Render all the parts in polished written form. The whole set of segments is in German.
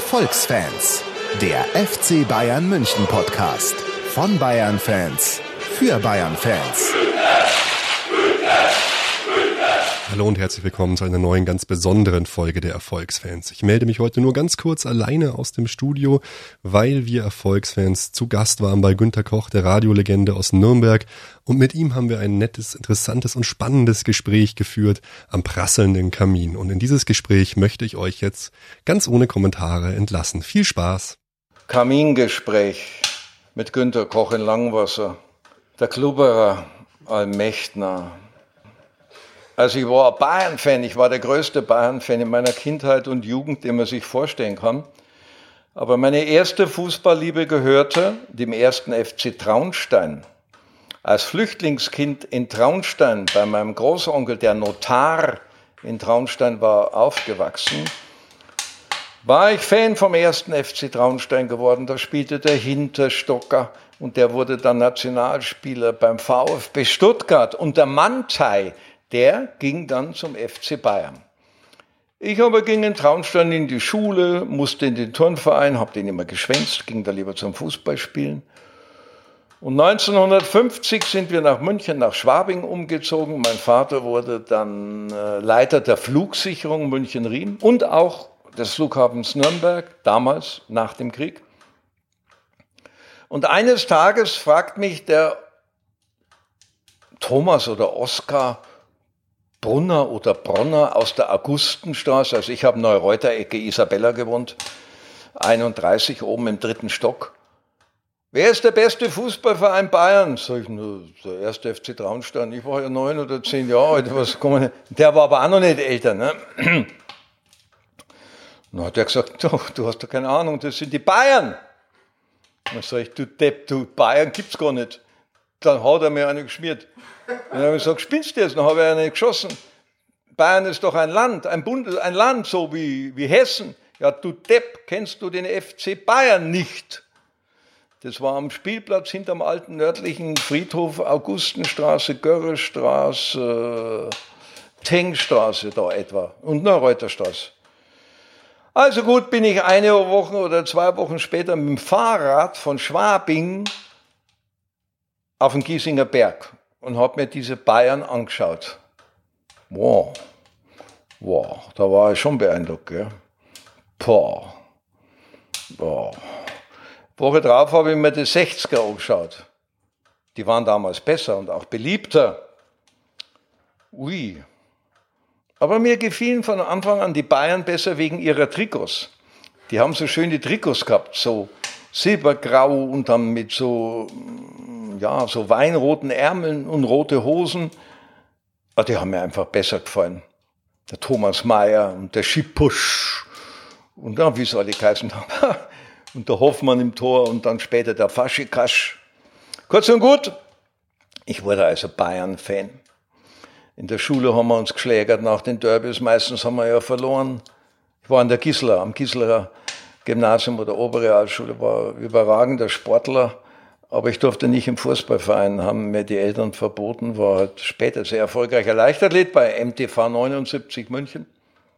Erfolgsfans, der FC Bayern München Podcast. Von Bayern-Fans, für Bayern-Fans. Hallo und herzlich willkommen zu einer neuen, ganz besonderen Folge der Erfolgsfans. Ich melde mich heute nur ganz kurz alleine aus dem Studio, weil wir Erfolgsfans zu Gast waren bei Günter Koch, der Radiolegende aus Nürnberg. Und mit ihm haben wir ein nettes, interessantes und spannendes Gespräch geführt am prasselnden Kamin. Und in dieses Gespräch möchte ich euch jetzt ganz ohne Kommentare entlassen. Viel Spaß! Kamingespräch mit Günter Koch in Langwasser. Der Klubberer, Allmächtner. Also ich war Bayern-Fan, ich war der größte Bayern-Fan in meiner Kindheit und Jugend, den man sich vorstellen kann. Aber meine erste Fußballliebe gehörte dem ersten FC Traunstein. Als Flüchtlingskind in Traunstein bei meinem Großonkel, der Notar in Traunstein war, aufgewachsen, war ich Fan vom ersten FC Traunstein geworden. Da spielte der Hinterstocker und der wurde dann Nationalspieler beim VfB Stuttgart. Und der Mantei, der ging dann zum FC Bayern. Ich aber ging in Traunstein in die Schule, musste in den Turnverein, habe den immer geschwänzt, ging da lieber zum Fußballspielen. Und 1950 sind wir nach München, nach Schwabing umgezogen. Mein Vater wurde dann Leiter der Flugsicherung München-Riem und auch des Flughafens Nürnberg, damals nach dem Krieg. Und eines Tages fragt mich der Thomas oder Oskar Brunner oder Bronner aus der Augustenstraße, also ich habe Neureuter-Ecke Isabella gewohnt, 31 oben im 3. Stock. Wer ist der beste Fußballverein Bayern? Sag ich, nur der erste FC Traunstein. Ich war ja 9 oder 10 Jahre alt. Der war aber auch noch nicht älter. Ne? Dann hat er gesagt, du hast doch keine Ahnung, das sind die Bayern. Dann sag ich, du Depp, Bayern gibt's gar nicht. Dann hat er mir eine geschmiert. Dann habe ich gesagt, spinnst du jetzt? Dann habe ich eine geschossen. Bayern ist doch ein Land, ein Land, so wie Hessen. Ja, du Depp, kennst du den FC Bayern nicht? Das war am Spielplatz hinterm alten nördlichen Friedhof, Augustenstraße, Görrestraße, Tengstraße da etwa und Neureuterstraße. Also gut, bin ich eine Woche oder 2 Wochen später mit dem Fahrrad von Schwabing auf den Giesinger Berg und habe mir diese Bayern angeschaut. Wow, da war ich schon beeindruckt. Gell? Wow. Woche drauf habe ich mir die 60er angeschaut. Die waren damals besser und auch beliebter. Ui. Aber mir gefielen von Anfang an die Bayern besser wegen ihrer Trikots. Die haben so schöne Trikots gehabt, so silbergrau und dann mit so weinroten Ärmeln und rote Hosen. Aber die haben mir einfach besser gefallen. Der Thomas Mayer und der Schipusch und wie es alle geheißen haben. Und der Hoffmann im Tor und dann später der Faschikasch. Kurz und gut, ich wurde also Bayern-Fan. In der Schule haben wir uns geschlägert nach den Derbys, meistens haben wir ja verloren. Ich war am Gislerer Gymnasium oder Oberrealschule, war überragender Sportler, aber ich durfte nicht im Fußballverein, haben mir die Eltern verboten, war halt später sehr erfolgreicher Leichtathlet bei MTV 79 München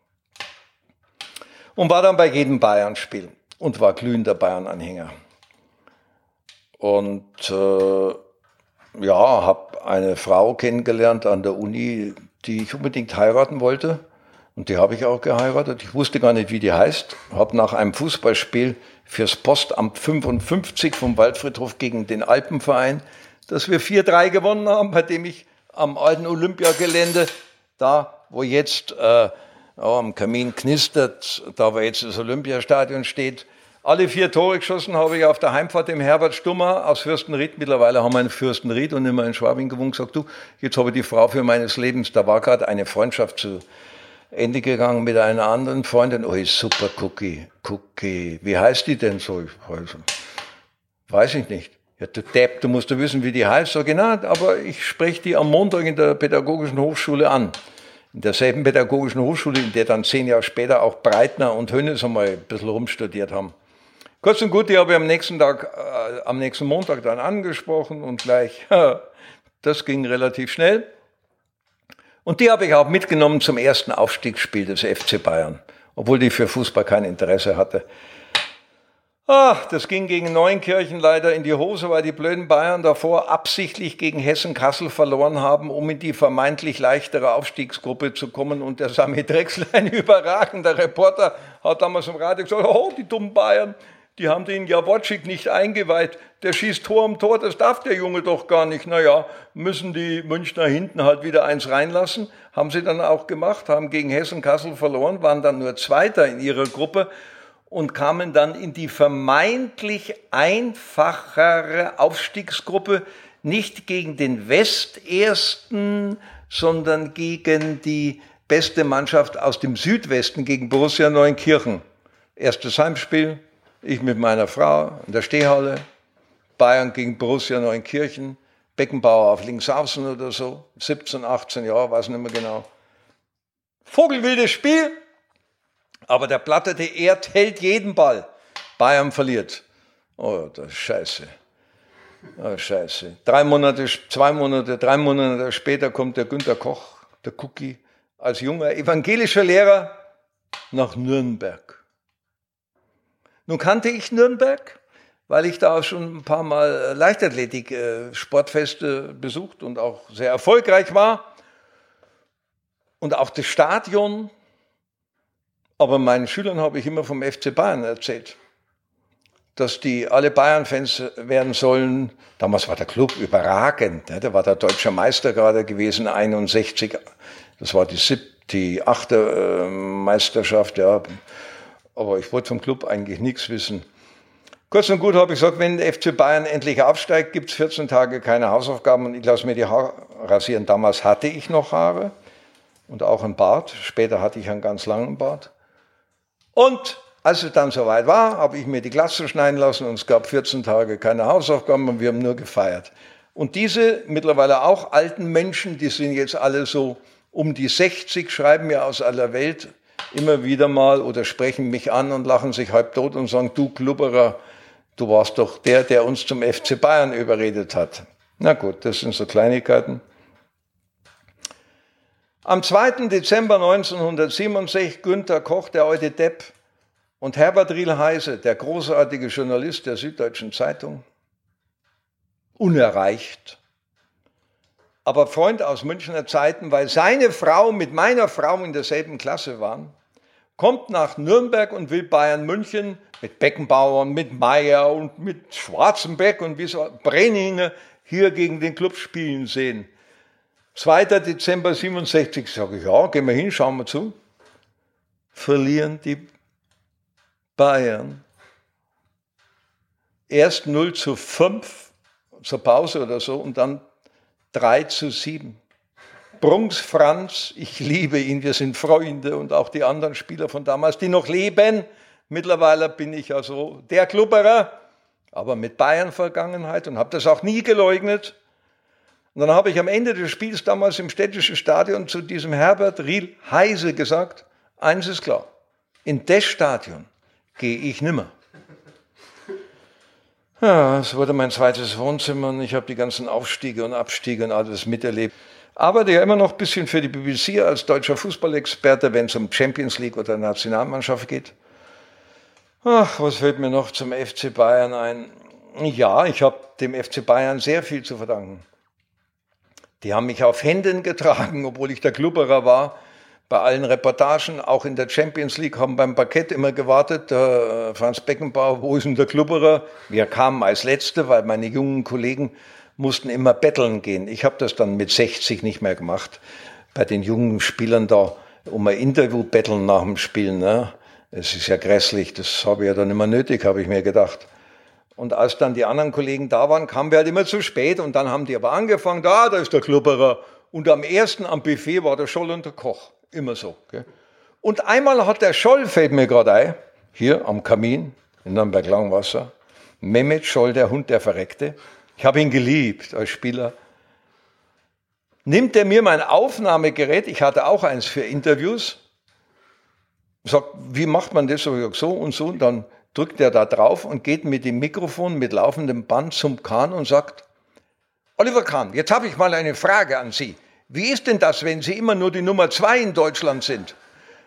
und war dann bei jedem Bayern-Spiel und war glühender Bayern-Anhänger. Und habe eine Frau kennengelernt an der Uni, die ich unbedingt heiraten wollte. Und die habe ich auch geheiratet. Ich wusste gar nicht, wie die heißt. Habe nach einem Fußballspiel fürs Postamt 55 vom Waldfriedhof gegen den Alpenverein, dass wir 4-3 gewonnen haben, bei dem ich am alten Olympiagelände, da wo jetzt am Kamin knistert, da wo jetzt das Olympiastadion steht, alle 4 Tore geschossen habe ich auf der Heimfahrt dem Herbert Stummer aus Fürstenried. Mittlerweile haben wir in Fürstenried und immer in Schwabing gewohnt. Gesagt, du, jetzt habe ich die Frau für meines Lebens. Da war gerade eine Freundschaft zu Ende gegangen mit einer anderen Freundin. Oh, super, Cookie. Wie heißt die denn so? Weiß ich nicht. Ja, du Depp, du musst ja wissen, wie die heißt. Sag ich, na, aber ich spreche die am Montag in der Pädagogischen Hochschule an. In derselben Pädagogischen Hochschule, in der dann 10 Jahre später auch Breitner und Hönes einmal ein bisschen rumstudiert haben. Kurz und gut, die habe ich am nächsten Montag dann angesprochen und gleich, das ging relativ schnell. Und die habe ich auch mitgenommen zum ersten Aufstiegsspiel des FC Bayern, obwohl die für Fußball kein Interesse hatte. Das ging gegen Neunkirchen leider in die Hose, weil die blöden Bayern davor absichtlich gegen Hessen-Kassel verloren haben, um in die vermeintlich leichtere Aufstiegsgruppe zu kommen. Und der Sami Drechsler, ein überragender Reporter, hat damals im Radio gesagt, oh, die dummen Bayern, die haben den Jaworczyk nicht eingeweiht. Der schießt Tor um Tor, das darf der Junge doch gar nicht. Naja, müssen die Münchner hinten halt wieder eins reinlassen. Haben sie dann auch gemacht, haben gegen Hessen-Kassel verloren, waren dann nur Zweiter in ihrer Gruppe und kamen dann in die vermeintlich einfachere Aufstiegsgruppe, nicht gegen den Westersten, sondern gegen die beste Mannschaft aus dem Südwesten, gegen Borussia Neunkirchen. Erstes Heimspiel, ich mit meiner Frau in der Stehhalle, Bayern gegen Borussia Neunkirchen, Beckenbauer auf links außen oder so, 17, 18 Jahre, weiß nicht mehr genau. Vogelwildes Spiel. Aber der plattete Erd hält jeden Ball. Bayern verliert. Oh, das ist scheiße. Oh, scheiße. 3 Monate später kommt der Günter Koch, der Cookie, als junger evangelischer Lehrer nach Nürnberg. Nun kannte ich Nürnberg, weil ich da auch schon ein paar Mal Leichtathletik-Sportfeste besucht und auch sehr erfolgreich war. Und auch das Stadion. Aber meinen Schülern habe ich immer vom FC Bayern erzählt, dass die alle Bayern-Fans werden sollen. Damals war der Club überragend. Da war der deutsche Meister gerade gewesen, 61. Das war die 8. Meisterschaft. Ja. Aber ich wollte vom Club eigentlich nichts wissen. Kurz und gut habe ich gesagt, wenn der FC Bayern endlich aufsteigt, gibt es 14 Tage keine Hausaufgaben und ich lasse mir die Haare rasieren. Damals hatte ich noch Haare und auch einen Bart. Später hatte ich einen ganz langen Bart. Und als es dann soweit war, habe ich mir die Glatze schneiden lassen und es gab 14 Tage keine Hausaufgaben und wir haben nur gefeiert. Und diese mittlerweile auch alten Menschen, die sind jetzt alle so um die 60, schreiben mir aus aller Welt immer wieder mal oder sprechen mich an und lachen sich halb tot und sagen, du Klubberer, du warst doch der uns zum FC Bayern überredet hat. Na gut, das sind so Kleinigkeiten. Am 2. Dezember 1967, Günter Koch, der alte Depp, und Herbert Riel-Heise, der großartige Journalist der Süddeutschen Zeitung, unerreicht, aber Freund aus Münchner Zeiten, weil seine Frau mit meiner Frau in derselben Klasse waren, kommt nach Nürnberg und will Bayern München mit Beckenbauer und mit Meyer und mit Schwarzenbeck und bis Brenninger hier gegen den Club spielen sehen. 2. Dezember 67, sage ich, ja, gehen wir hin, schauen wir zu. Verlieren die Bayern. Erst 0:5 zur Pause oder so und dann 3:7. Brunks Franz, ich liebe ihn, wir sind Freunde und auch die anderen Spieler von damals, die noch leben. Mittlerweile bin ich also der Klubberer, aber mit Bayern-Vergangenheit und habe das auch nie geleugnet. Und dann habe ich am Ende des Spiels damals im Städtischen Stadion zu diesem Herbert Riel-Heise gesagt, eins ist klar, in das Stadion gehe ich nimmer. Ja, es wurde mein zweites Wohnzimmer und ich habe die ganzen Aufstiege und Abstiege und alles miterlebt. Arbeite ja immer noch ein bisschen für die BBC als deutscher Fußballexperte, wenn es um Champions League oder Nationalmannschaft geht. Ach, was fällt mir noch zum FC Bayern ein? Ja, ich habe dem FC Bayern sehr viel zu verdanken. Die haben mich auf Händen getragen, obwohl ich der Klubberer war. Bei allen Reportagen, auch in der Champions League, haben beim Parkett immer gewartet. Franz Beckenbauer, wo ist denn der Klubberer? Wir kamen als Letzte, weil meine jungen Kollegen mussten immer betteln gehen. Ich habe das dann mit 60 nicht mehr gemacht. Bei den jungen Spielern da um ein Interview betteln nach dem Spielen. Ne? Es ist ja grässlich, das habe ich ja dann immer nötig, habe ich mir gedacht. Und als dann die anderen Kollegen da waren, kamen wir halt immer zu spät. Und dann haben die aber angefangen, da ist der Klubberer. Und am Buffet war der Scholl und der Koch. Immer so. Gell? Und einmal hat der Scholl, fällt mir gerade ein, hier am Kamin in Nürnberg-Langwasser, Mehmet Scholl, der Hund, der Verreckte. Ich habe ihn geliebt als Spieler. Nimmt er mir mein Aufnahmegerät, ich hatte auch eins für Interviews, sagt, wie macht man das? So und so. Und dann drückt er da drauf und geht mit dem Mikrofon, mit laufendem Band zum Kahn und sagt, Oliver Kahn, jetzt habe ich mal eine Frage an Sie. Wie ist denn das, wenn Sie immer nur die Nummer 2 in Deutschland sind?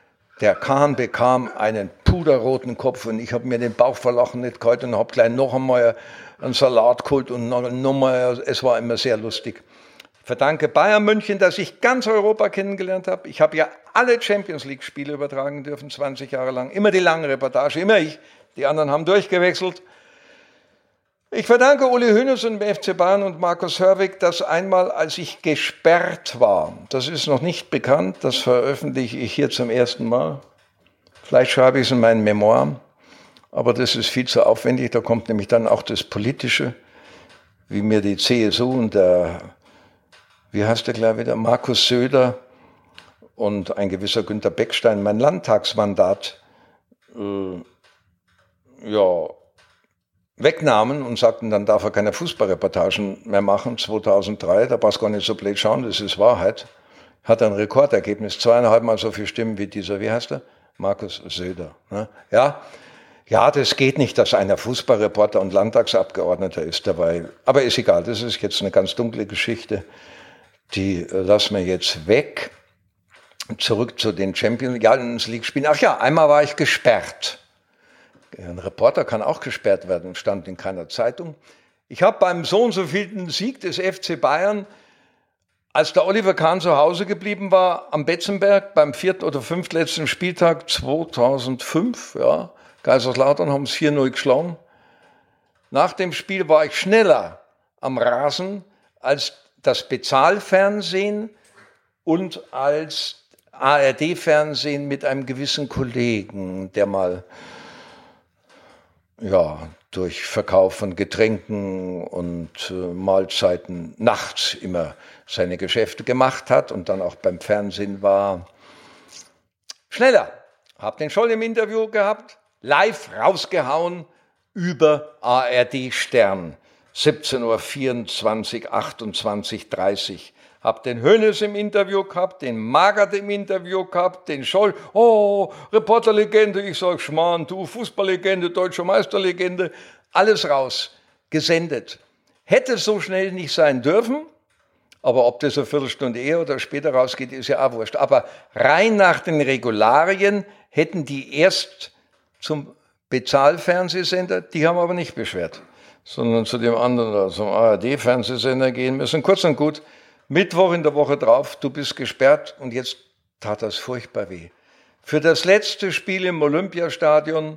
Der Kahn bekam einen puderroten Kopf und ich habe mir den Bauch vor Lachen nicht gehalten und habe gleich noch einmal einen Salat geholt und nochmal, es war immer sehr lustig. Ich verdanke Bayern München, dass ich ganz Europa kennengelernt habe. Ich habe ja alle Champions-League-Spiele übertragen dürfen, 20 Jahre lang. Immer die lange Reportage, immer ich. Die anderen haben durchgewechselt. Ich verdanke Uli Hoeneß und dem FC Bayern und Markus Hörwig, dass einmal, als ich gesperrt war, das ist noch nicht bekannt, das veröffentliche ich hier zum ersten Mal. Vielleicht schreibe ich es in meinen Memoiren, aber das ist viel zu aufwendig. Da kommt nämlich dann auch das Politische, wie mir die CSU und der, wie heißt der gleich wieder, Markus Söder und ein gewisser Günter Beckstein mein Landtagsmandat wegnahmen und sagten, dann darf er keine Fußballreportagen mehr machen, 2003, da brauchst du gar nicht so blöd schauen, das ist Wahrheit, hat ein Rekordergebnis, 2,5 Mal so viel Stimmen wie dieser, wie heißt er? Markus Söder. Ne? Ja, das geht nicht, dass einer Fußballreporter und Landtagsabgeordneter ist dabei, aber ist egal, das ist jetzt eine ganz dunkle Geschichte, die lassen wir jetzt weg. Zurück zu den Champions League Spielen. Ach ja, einmal war ich gesperrt. Ein Reporter kann auch gesperrt werden, stand in keiner Zeitung. Ich habe beim so und so vielten Sieg des FC Bayern, als der Oliver Kahn zu Hause geblieben war, am Betzenberg, beim 4. oder 5. letzten Spieltag 2005, ja, Kaiserslautern haben es 4-0 geschlagen. Nach dem Spiel war ich schneller am Rasen als das Bezahlfernsehen und als ARD-Fernsehen mit einem gewissen Kollegen, der mal durch Verkauf von Getränken und Mahlzeiten nachts immer seine Geschäfte gemacht hat und dann auch beim Fernsehen war. Schneller, hab den Scholl im Interview gehabt, live rausgehauen über ARD Stern, 17:24 Uhr, 28:30. Hab den Hoeneß im Interview gehabt, den Magath im Interview gehabt, den Scholl, Reporterlegende, ich sag Schmarrn, du Fußballlegende, deutscher Meisterlegende, alles raus, gesendet. Hätte so schnell nicht sein dürfen, aber ob das eine Viertelstunde eher oder später rausgeht, ist ja auch wurscht. Aber rein nach den Regularien hätten die erst zum Bezahlfernsehsender, die haben aber nicht beschwert, sondern zu dem anderen, zum ARD-Fernsehsender gehen müssen. Kurz und gut, Mittwoch in der Woche drauf, du bist gesperrt und jetzt tat das furchtbar weh. Für das letzte Spiel im Olympiastadion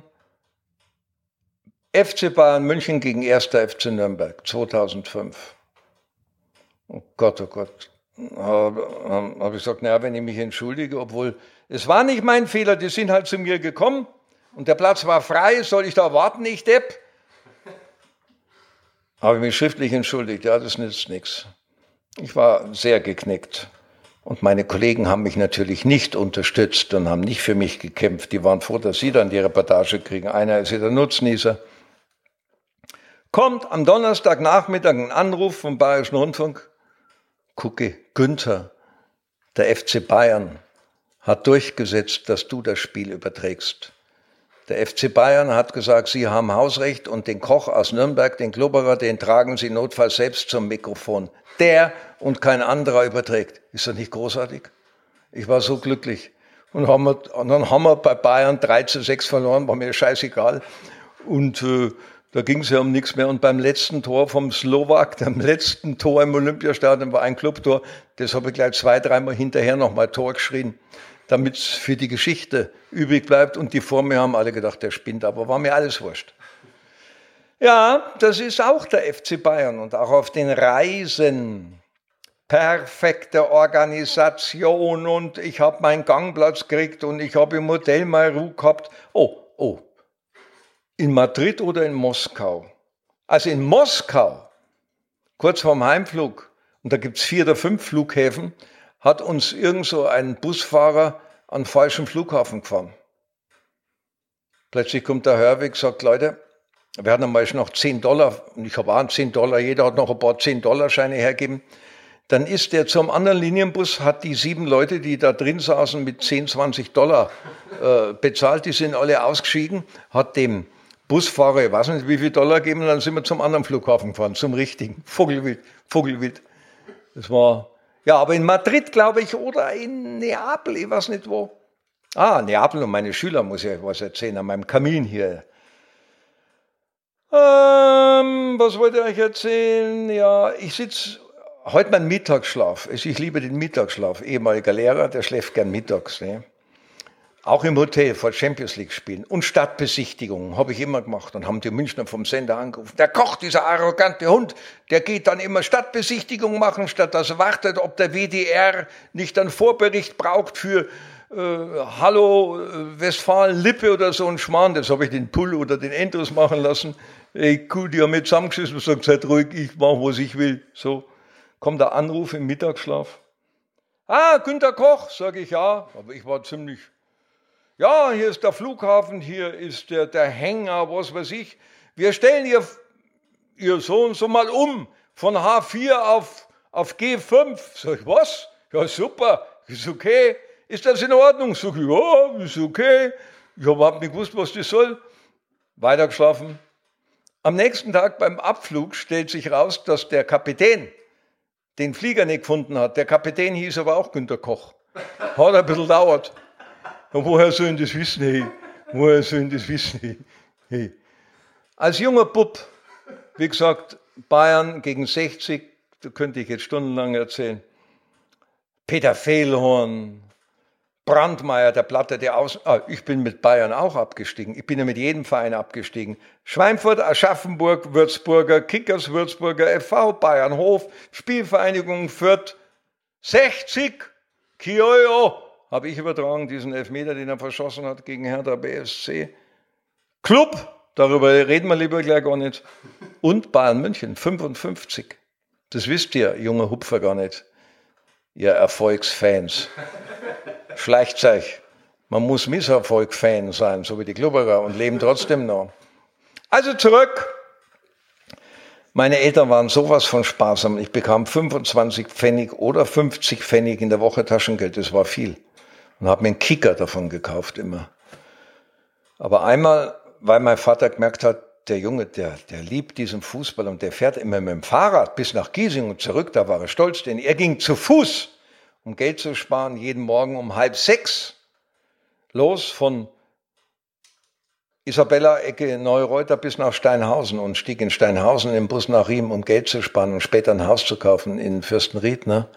FC Bayern München gegen 1. FC Nürnberg 2005. Oh Gott, oh Gott. Habe ich gesagt, naja, wenn ich mich entschuldige, obwohl es war nicht mein Fehler, die sind halt zu mir gekommen und der Platz war frei, soll ich da warten, ich Depp? Habe ich mich schriftlich entschuldigt, ja, das nützt nichts. Ich war sehr geknickt und meine Kollegen haben mich natürlich nicht unterstützt und haben nicht für mich gekämpft. Die waren froh, dass sie dann die Reportage kriegen. Einer ist ja der Nutznießer. Kommt am Donnerstagnachmittag ein Anruf vom Bayerischen Rundfunk. Gucke, Günther, der FC Bayern hat durchgesetzt, dass du das Spiel überträgst. Der FC Bayern hat gesagt, sie haben Hausrecht und den Koch aus Nürnberg, den Klubberer, den tragen sie notfalls selbst zum Mikrofon. Der und kein anderer überträgt. Ist das nicht großartig? Ich war so glücklich. Und dann haben wir bei Bayern 3:6 verloren, war mir scheißegal. Und da ging es ja um nichts mehr. Und beim letzten Tor vom Slowak, dem letzten Tor im Olympiastadion, war ein Clubtor. Das habe ich gleich 2-3 Mal hinterher nochmal Tor geschrien, damit es für die Geschichte übrig bleibt. Und die vor mir haben alle gedacht, der spinnt, aber war mir alles wurscht. Ja, das ist auch der FC Bayern und auch auf den Reisen. Perfekte Organisation und ich habe meinen Gangplatz gekriegt und ich habe im Hotel mal Ruhe gehabt. Oh, in Madrid oder in Moskau? Also in Moskau, kurz vorm Heimflug, und da gibt es 4 oder 5 Flughäfen, hat uns irgend so ein Busfahrer an den falschen Flughafen gefahren. Plötzlich kommt der Hörwig, sagt, Leute, wir hatten einmal noch $10 und ich habe auch $10, jeder hat noch ein paar $10-Scheine hergegeben. Dann ist der zum anderen Linienbus, hat die 7 Leute, die da drin saßen, mit $10, $20 bezahlt, die sind alle ausgestiegen, hat dem Busfahrer, ich weiß nicht wie viel $, gegeben und dann sind wir zum anderen Flughafen gefahren, zum richtigen, Vogelwild. Das war, ja, aber in Madrid, glaube ich, oder in Neapel, ich weiß nicht wo. Neapel und meine Schüler, muss ich euch was erzählen, an meinem Kamin hier. Was wollte ich euch erzählen? Ja, ich sitze heute meinen Mittagsschlaf. Also ich liebe den Mittagsschlaf. Ehemaliger Lehrer, der schläft gern mittags. Ne? Auch im Hotel vor Champions League spielen. Und Stadtbesichtigungen habe ich immer gemacht. Und haben die Münchner vom Sender angerufen. Der Koch, dieser arrogante Hund, der geht dann immer Stadtbesichtigungen machen, statt dass er wartet, ob der WDR nicht einen Vorbericht braucht für Hallo Westfalen-Lippe oder so ein Schmarrn. Das habe ich den Pull oder den Endros machen lassen. Ey, cool, die haben mit zusammengeschissen und gesagt, seid ruhig, ich mache, was ich will. So, kommt der Anruf im Mittagsschlaf. Günter Koch, sage ich ja. Aber ich war ziemlich, ja, hier ist der Flughafen, hier ist der Hänger, was weiß ich. Wir stellen ihr so und so mal um, von H4 auf G5. Sag ich, was? Ja, super, ist okay. Ist das in Ordnung? Sag ich, ja, ist okay. Ich habe überhaupt nicht gewusst, was das soll. Weitergeschlafen. Am nächsten Tag beim Abflug stellt sich raus, dass der Kapitän den Flieger nicht gefunden hat. Der Kapitän hieß aber auch Günter Koch. Hat ein bisschen gedauert. Und woher sollen das wissen? Hey? Woher sollen das wissen? Hey? Als junger Bub, wie gesagt, Bayern gegen 60, da könnte ich jetzt stundenlang erzählen. Peter Fehlhorn, Brandmeier, der Platte, ich bin mit Bayern auch abgestiegen. Ich bin ja mit jedem Verein abgestiegen. Schweinfurt, Aschaffenburg, Würzburger, Kickers, Würzburger, FV, Bayernhof, Spielvereinigung Fürth, 60, Kiojo, habe ich übertragen, diesen Elfmeter, den er verschossen hat gegen Hertha BSC. Club, darüber reden wir lieber gleich gar nicht. Und Bayern München, 55. Das wisst ihr, junge Hupfer, gar nicht. Ihr Erfolgsfans. Schleicht euch. Man muss Misserfolg-Fan sein, so wie die Klubberer, und leben trotzdem noch. Also zurück. Meine Eltern waren sowas von sparsam. Ich bekam 25 Pfennig oder 50 Pfennig in der Woche Taschengeld. Das war viel. Und habe mir einen Kicker davon gekauft immer. Aber einmal, weil mein Vater gemerkt hat, der Junge, der liebt diesen Fußball und der fährt immer mit dem Fahrrad bis nach Giesing und zurück, da war er stolz, denn er ging zu Fuß, um Geld zu sparen, jeden Morgen um 5:30 los von Isabella Ecke Neureuter bis nach Steinhausen und stieg in Steinhausen im Bus nach Riem, um Geld zu sparen und später ein Haus zu kaufen in Fürstenried. Ne?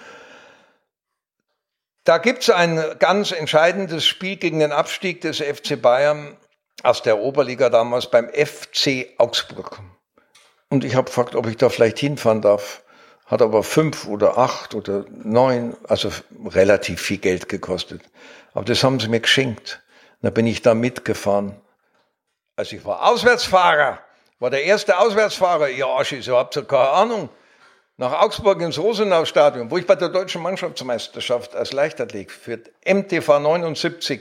Da gibt's ein ganz entscheidendes Spiel gegen den Abstieg des FC Bayern aus der Oberliga damals beim FC Augsburg. Und ich habe gefragt, ob ich da vielleicht hinfahren darf. Hat aber 5 oder 8 oder 9, also relativ viel Geld gekostet. Aber das haben sie mir geschenkt. Da bin ich da mitgefahren. Also ich war Auswärtsfahrer, war der erste Auswärtsfahrer. Ja, ich habt ja keine Ahnung. Nach Augsburg ins Rosenau-Stadion, wo ich bei der deutschen Mannschaftsmeisterschaft als Leichtathlet für MTV 79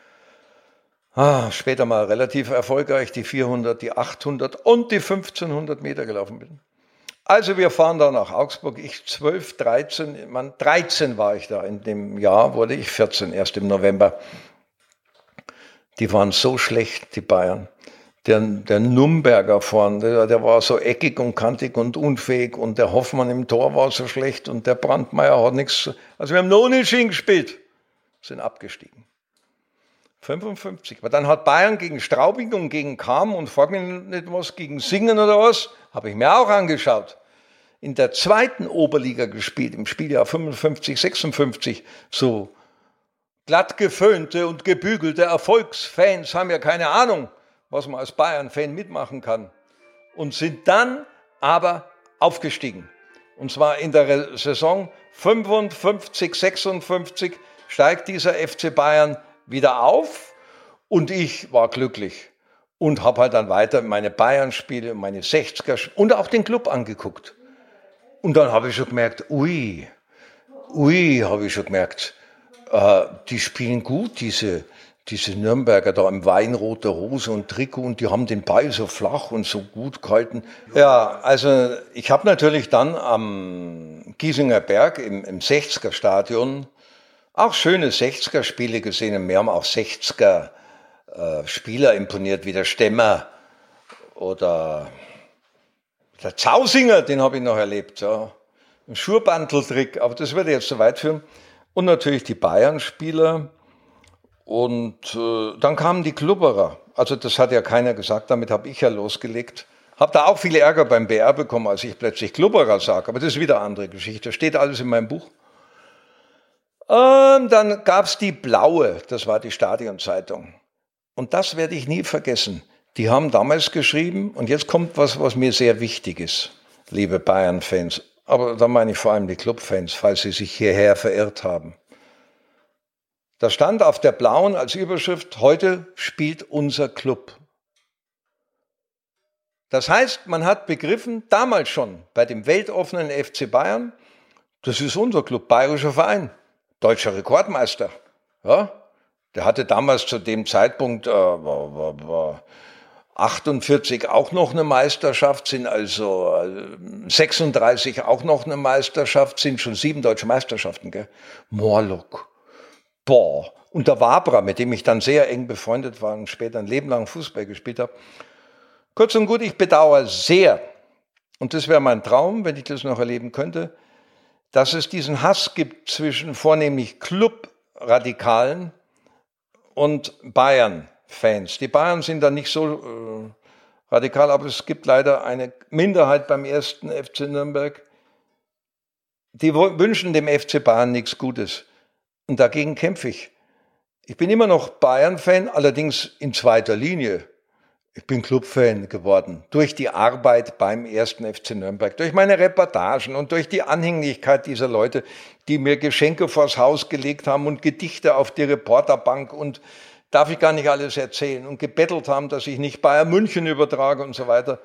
später mal relativ erfolgreich die 400, die 800 und die 1500 Meter gelaufen bin. Also wir fahren da nach Augsburg, ich 12, 13, 13 war ich da, in dem Jahr wurde ich 14, erst im November. Die waren so schlecht, die Bayern. Der Nürnberger vorne, der war so eckig und kantig und unfähig und der Hoffmann im Tor war so schlecht und der Brandmeier hat nichts. Also wir haben noch nicht gespielt, sind abgestiegen. 55. Aber dann hat Bayern gegen Straubing und gegen Cham und frag mich nicht was, gegen Singen oder was, habe ich mir auch angeschaut. In der zweiten Oberliga gespielt, im Spieljahr 55, 56, so glatt geföhnte und gebügelte Erfolgsfans haben ja keine Ahnung, was man als Bayern-Fan mitmachen kann. Und sind dann aber aufgestiegen. Und zwar in der Saison 55, 56 steigt dieser FC Bayern wieder auf und ich war glücklich und habe halt dann weiter meine Bayern-Spiele, meine 60er und auch den Club angeguckt. Und dann habe ich schon gemerkt, habe ich schon gemerkt, die spielen gut, diese Nürnberger da im Weinrot der Hose und Trikot und die haben den Ball so flach und so gut gehalten. Ja, also ich habe natürlich dann am Giesinger Berg im 60er Stadion auch schöne 60er-Spiele gesehen und mir haben auch 60er-Spieler imponiert, wie der Stemmer oder der Zausinger, den habe ich noch erlebt. Ja. Ein Schurbanteltrick, aber das würde jetzt zu weit führen. Und natürlich die Bayern-Spieler Und dann kamen die Klubberer. Also das hat ja keiner gesagt, damit habe ich ja losgelegt. Habe da auch viel Ärger beim BR bekommen, als ich plötzlich Klubberer sage. Aber das ist wieder eine andere Geschichte. Steht alles in meinem Buch. Dann gab es die Blaue, das war die Stadionzeitung. Und das werde ich nie vergessen. Die haben damals geschrieben, und jetzt kommt was mir sehr wichtig ist, liebe Bayern-Fans. Aber da meine ich vor allem die Clubfans, falls sie sich hierher verirrt haben. Da stand auf der Blauen als Überschrift, heute spielt unser Club. Das heißt, man hat begriffen, damals schon bei dem weltoffenen FC Bayern, das ist unser Club, bayerischer Verein, deutscher Rekordmeister. Ja, der hatte damals zu dem Zeitpunkt 48 auch noch eine Meisterschaft, sind also 36 auch noch eine Meisterschaft, sind schon 7 deutsche Meisterschaften, gell? Morlock. Boah. Und der Wabra, mit dem ich dann sehr eng befreundet war und später ein Leben lang Fußball gespielt habe. Kurz und gut, ich bedauere sehr, und das wäre mein Traum, wenn ich das noch erleben könnte, dass es diesen Hass gibt zwischen vornehmlich Club-Radikalen und Bayern-Fans. Die Bayern sind da nicht so radikal, aber es gibt leider eine Minderheit beim 1. FC Nürnberg, die wünschen dem FC Bayern nichts Gutes. Und dagegen kämpfe ich. Ich bin immer noch Bayern-Fan, allerdings in zweiter Linie. Ich bin Clubfan geworden durch die Arbeit beim 1. FC Nürnberg, durch meine Reportagen und durch die Anhänglichkeit dieser Leute, die mir Geschenke vors Haus gelegt haben und Gedichte auf die Reporterbank und darf ich gar nicht alles erzählen und gebettelt haben, dass ich nicht Bayern München übertrage und so weiter.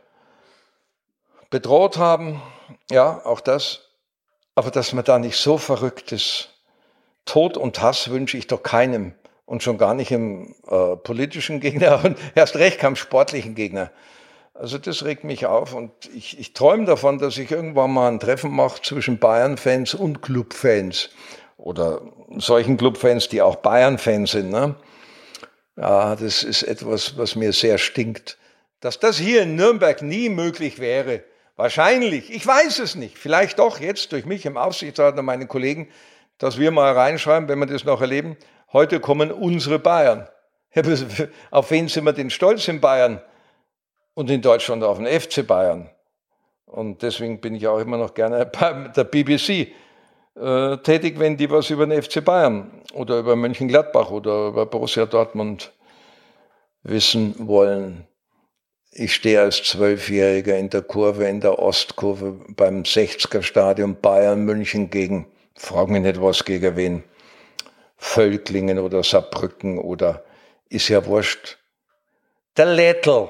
Bedroht haben, ja, auch das. Aber dass man da nicht so verrückt ist. Tod und Hass wünsche ich doch keinem. Und schon gar nicht im politischen Gegner und erst recht keinem sportlichen Gegner. Also das regt mich auf und ich träume davon, dass ich irgendwann mal ein Treffen mache zwischen Bayern-Fans und Clubfans. Oder solchen Clubfans, die auch Bayern-Fans sind. Ne? Ja, das ist etwas, was mir sehr stinkt. Dass das hier in Nürnberg nie möglich wäre. Wahrscheinlich, ich weiß es nicht. Vielleicht doch jetzt durch mich im Aufsichtsrat und meine Kollegen, dass wir mal reinschreiben, wenn wir das noch erleben, heute kommen unsere Bayern. Auf wen sind wir denn stolz in Bayern? Und in Deutschland auf den FC Bayern. Und deswegen bin ich auch immer noch gerne bei der BBC tätig, wenn die was über den FC Bayern oder über Mönchengladbach oder über Borussia Dortmund wissen wollen. Ich stehe als 12-Jähriger in der Kurve, in der Ostkurve beim 60er-Stadion Bayern München gegen, frag mich nicht was gegen wen, Völklingen oder Saarbrücken oder ist ja wurscht. Der Lättl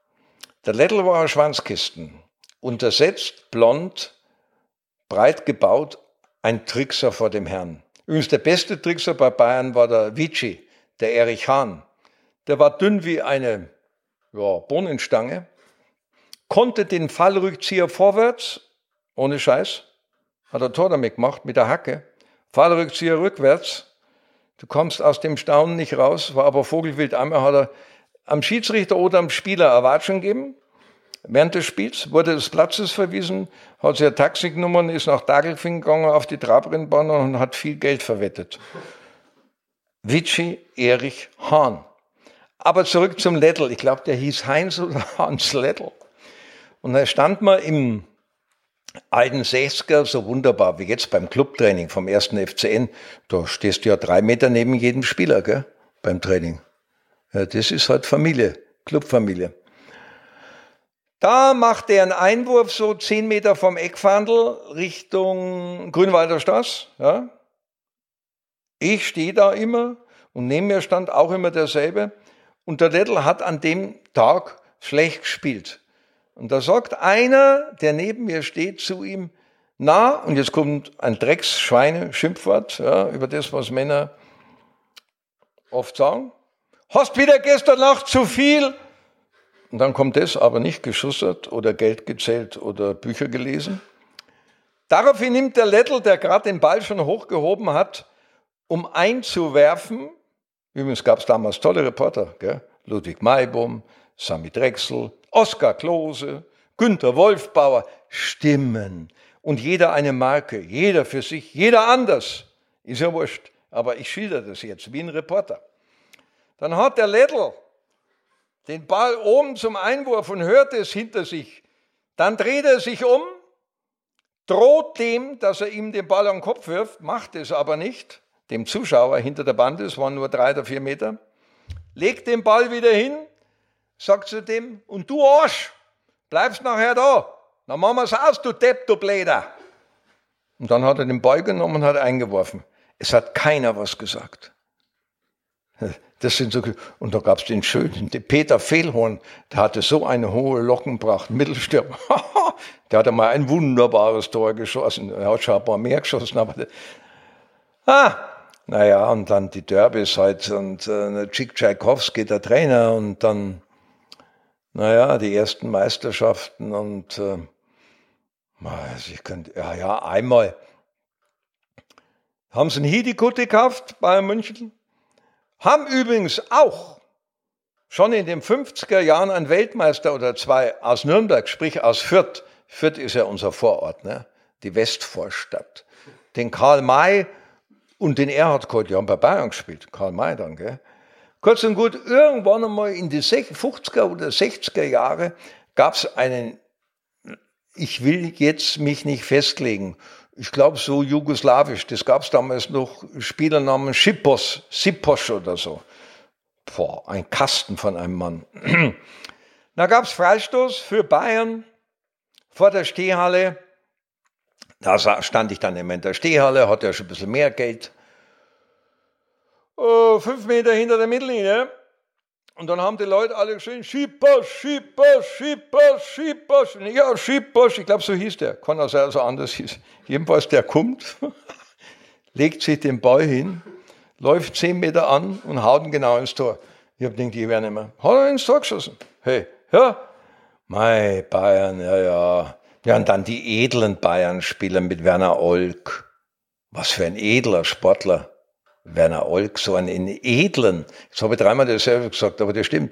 war ein Schwanzkisten, untersetzt, blond, breit gebaut, ein Trickser vor dem Herrn. Übrigens der beste Trickser bei Bayern war der Vici, der Erich Hahn. Der war dünn wie eine Bohnenstange, konnte den Fallrückzieher vorwärts, ohne Scheiß, hat er Tor damit gemacht, mit der Hacke, Fallrückzieher rückwärts. Du kommst aus dem Staunen nicht raus, war aber vogelwild. Einmal hat er am Schiedsrichter oder am Spieler eine Watschen gegeben. Während des Spiels wurde des Platzes verwiesen, hat sich ein Taxi genommen, ist nach Dagelfing gegangen auf die Trabrennbahn und hat viel Geld verwettet. Vici Erich Hahn. Aber zurück zum Lättl. Ich glaube, der hieß Heinz oder Hans Lättl. Und da stand man im alten 60er, so wunderbar wie jetzt beim Clubtraining vom 1. FCN, da stehst du ja 3 Meter neben jedem Spieler, gell, beim Training. Ja, das ist halt Familie, Clubfamilie. Da macht er einen Einwurf so 10 Meter vom Eckfahndl Richtung Grünwalder Straße. Ja. Ich stehe da immer und neben mir stand auch immer derselbe. Und der Lättl hat an dem Tag schlecht gespielt. Und da sagt einer, der neben mir steht, zu ihm, na, und jetzt kommt ein Drecksschweine-Schimpfwort, ja, über das, was Männer oft sagen. Hast wieder gestern Nacht zu viel? Und dann kommt das, aber nicht geschussert oder Geld gezählt oder Bücher gelesen. Daraufhin nimmt der Lättl, der gerade den Ball schon hochgehoben hat, um einzuwerfen. Übrigens gab es damals tolle Reporter, gell? Ludwig Maibaum, Sami Drechsel, Oskar Klose, Günter Wolfbauer, Stimmen. Und jeder eine Marke, jeder für sich, jeder anders. Ist ja wurscht. Aber ich schilder das jetzt wie ein Reporter. Dann hat der Lettl den Ball oben zum Einwurf und hört es hinter sich. Dann dreht er sich um, droht dem, dass er ihm den Ball an den Kopf wirft, macht es aber nicht, dem Zuschauer hinter der Bande, es waren nur 3 oder 4 Meter, legt den Ball wieder hin, sagt zu dem, und du Arsch, bleibst nachher da, dann machen wir es aus, du Depp, du Bläder. Und dann hat er den Ball genommen und hat eingeworfen. Es hat keiner was gesagt. Das sind so, und da gab es den schönen, den Peter Fehlhorn, der hatte so eine hohe Lockenpracht, Mittelstürmer. Der hat einmal ein wunderbares Tor geschossen. Er hat schon ein paar mehr geschossen, aber naja, und dann die Derbys halt und Chick Tchaikovsky, der Trainer, und dann, naja, die ersten Meisterschaften und einmal haben sie einen Hidikutti gekauft, Bayern München, haben übrigens auch schon in den 50er Jahren einen Weltmeister oder 2 aus Nürnberg, sprich aus Fürth. Fürth ist ja unser Vorort, ne? Die Westvorstadt. Den Karl May und den Erhard Kohl, die haben bei Bayern gespielt. Karl May dann, gell? Kurz und gut, irgendwann einmal in die 50er oder 60er Jahre gab es einen, ich will jetzt mich nicht festlegen, ich glaube so jugoslawisch, das gab es damals noch, Spielernamen Sipos oder so. Boah, ein Kasten von einem Mann. Da gab es Freistoß für Bayern vor der Stehhalle. Da stand ich dann immer in der Stehhalle, hatte ja schon ein bisschen mehr Geld. 5 Meter hinter der Mittellinie. Und dann haben die Leute alle geschrien, Schipos, Schipos, Schipos, Schipos. Ja, Schipos, ich glaube, so hieß der. Kann auch sein, dass er anders hieß. Jedenfalls, der kommt, legt sich den Ball hin, läuft 10 Meter an und haut ihn genau ins Tor. Ich habe gedacht, ich werde nicht mehr. Hat er ins Tor geschossen? Hey, ja. Mei, Bayern, ja. Ja, und dann die edlen Bayern-Spieler mit Werner Olk. Was für ein edler Sportler. Werner Olk, so einen edlen. Jetzt habe ich 3-mal dasselbe gesagt, aber das stimmt.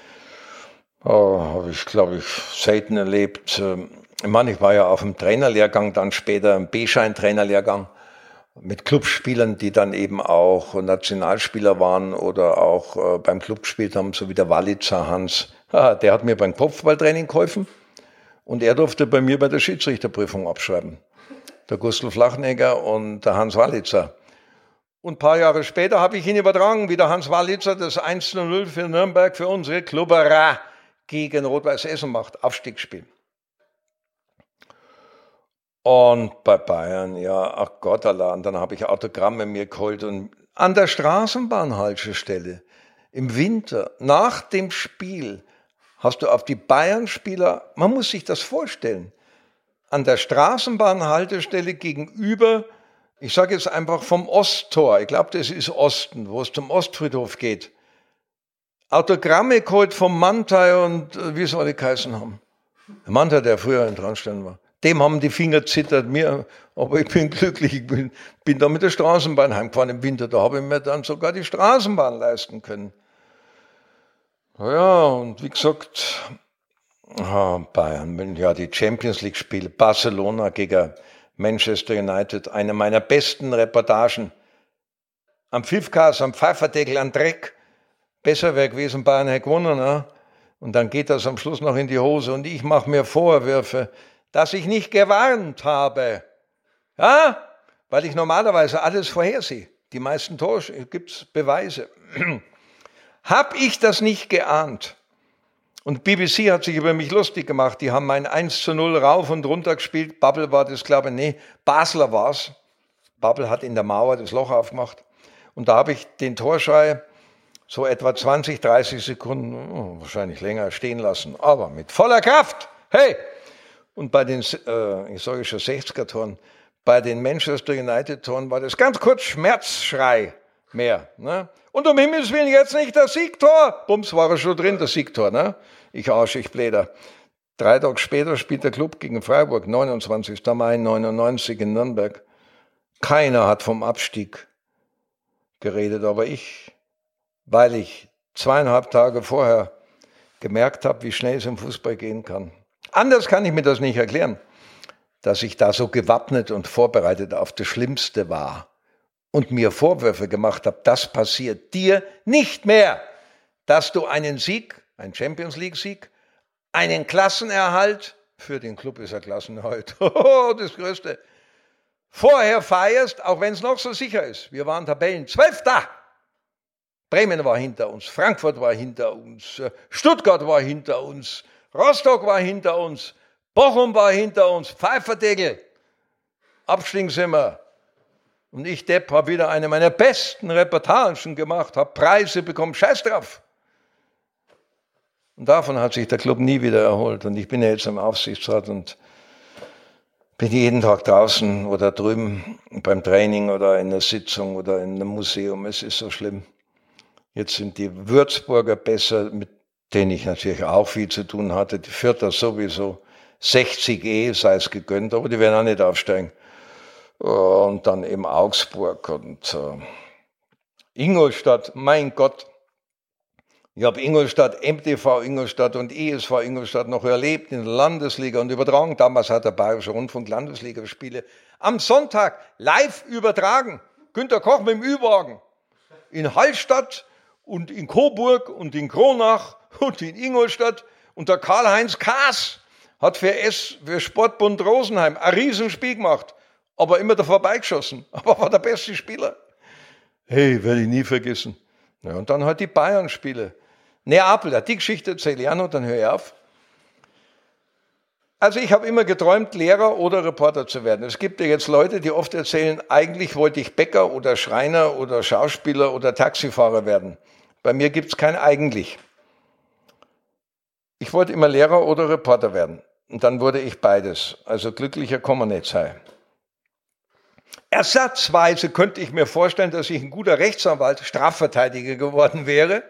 Habe ich, glaube ich, selten erlebt. Ich meine, ich war ja auf dem Trainerlehrgang, dann später im B-Schein-Trainerlehrgang mit Clubspielern, die dann eben auch Nationalspieler waren oder auch beim Club gespielt haben, so wie der Walitzer Hans. Der hat mir beim Kopfballtraining geholfen und er durfte bei mir bei der Schiedsrichterprüfung abschreiben. Der Gustl Flachnegger und der Hans Walitzer. Und ein paar Jahre später habe ich ihn übertragen, wie der Hans Walitzer das 1:0 für Nürnberg, für unsere Klubberer gegen Rot-Weiß Essen macht, Aufstiegsspiel. Und bei Bayern, ja, ach Gott, Allah, und dann habe ich Autogramme mir geholt und an der Straßenbahnhaltestelle im Winter, nach dem Spiel, hast du auf die Bayern-Spieler, man muss sich das vorstellen, an der Straßenbahnhaltestelle gegenüber, ich sage jetzt einfach vom Osttor, ich glaube, das ist Osten, wo es zum Ostfriedhof geht. Autogramme geholt vom Mantai und wie es alle geheißen haben. Der Mantai, der früher in Traunstein war. Dem haben die Finger zittert, mir, aber ich bin glücklich, ich bin da mit der Straßenbahn heimgefahren im Winter, da habe ich mir dann sogar die Straßenbahn leisten können. Ja, und wie gesagt, Bayern, ja, die Champions League Spiele, Barcelona gegen Manchester United, eine meiner besten Reportagen. Am Pfiffkas, am Pfeiferdeckel, am Dreck. Besser wäre gewesen, Bayern hätte gewonnen. Ne? Und dann geht das am Schluss noch in die Hose. Und ich mache mir Vorwürfe, dass ich nicht gewarnt habe. Ja, weil ich normalerweise alles vorhersehe. Die meisten Tore, gibt's Beweise. Hab ich das nicht geahnt? Und BBC hat sich über mich lustig gemacht. Die haben mein 1:0 rauf und runter gespielt. Babbel war das, glaube ich, nee, Basler war's. Babbel hat in der Mauer das Loch aufgemacht. Und da habe ich den Torschrei so etwa 20, 30 Sekunden, wahrscheinlich länger, stehen lassen. Aber mit voller Kraft. Hey! Und bei den, ich sage schon 60er-Toren, bei den Manchester United-Toren war das ganz kurz Schmerzschrei mehr. Ne? Und um Himmels Willen jetzt nicht das Siegtor. Bums, war er schon drin, das Siegtor. Ne? Ich Arsch, ich Bläder. 3 Tage später spielt der Club gegen Freiburg, 29. Mai 99 in Nürnberg. Keiner hat vom Abstieg geredet, aber ich, weil ich 2,5 Tage vorher gemerkt habe, wie schnell es im Fußball gehen kann. Anders kann ich mir das nicht erklären, dass ich da so gewappnet und vorbereitet auf das Schlimmste war. und mir Vorwürfe gemacht habe, das passiert dir nicht mehr, dass du einen Sieg, einen Champions-League-Sieg, einen Klassenerhalt, für den Club ist er Klassenerhalt, das Größte, vorher feierst, auch wenn es noch so sicher ist. Wir waren Tabellen 12. Bremen war hinter uns, Frankfurt war hinter uns, Stuttgart war hinter uns, Rostock war hinter uns, Bochum war hinter uns, Pfeifferdeckel, Abstieg sind wir. Und ich, Depp, habe wieder eine meiner besten Reportagen gemacht, habe Preise bekommen, scheiß drauf. Und davon hat sich der Club nie wieder erholt. Und ich bin ja jetzt im Aufsichtsrat und bin jeden Tag draußen oder drüben beim Training oder in der Sitzung oder in einem Museum. Es ist so schlimm. Jetzt sind die Würzburger besser, mit denen ich natürlich auch viel zu tun hatte. Die Vierter sowieso. 60 sei es gegönnt, aber die werden auch nicht aufsteigen. Und dann eben Augsburg und Ingolstadt, mein Gott. Ich habe Ingolstadt, MTV Ingolstadt und ESV Ingolstadt noch erlebt in der Landesliga und übertragen. Damals hat der Bayerische Rundfunk Landesligaspiele am Sonntag live übertragen. Günter Koch mit dem Ü-Wagen. In Hallstatt und in Coburg und in Kronach und in Ingolstadt. Und der Karl-Heinz Kaas hat für Sportbund Rosenheim ein Riesenspiel gemacht. Aber immer da vorbeigeschossen. Aber war der beste Spieler. Hey, werde ich nie vergessen. Ja, und dann halt die Bayern-Spiele. Neapel, die Geschichte erzähle ich auch noch, dann höre ich auf. Also ich habe immer geträumt, Lehrer oder Reporter zu werden. Es gibt ja jetzt Leute, die oft erzählen, eigentlich wollte ich Bäcker oder Schreiner oder Schauspieler oder Taxifahrer werden. Bei mir gibt es kein eigentlich. Ich wollte immer Lehrer oder Reporter werden. Und dann wurde ich beides. Also glücklicher kann man nicht sein. Ersatzweise könnte ich mir vorstellen, dass ich ein guter Rechtsanwalt, Strafverteidiger geworden wäre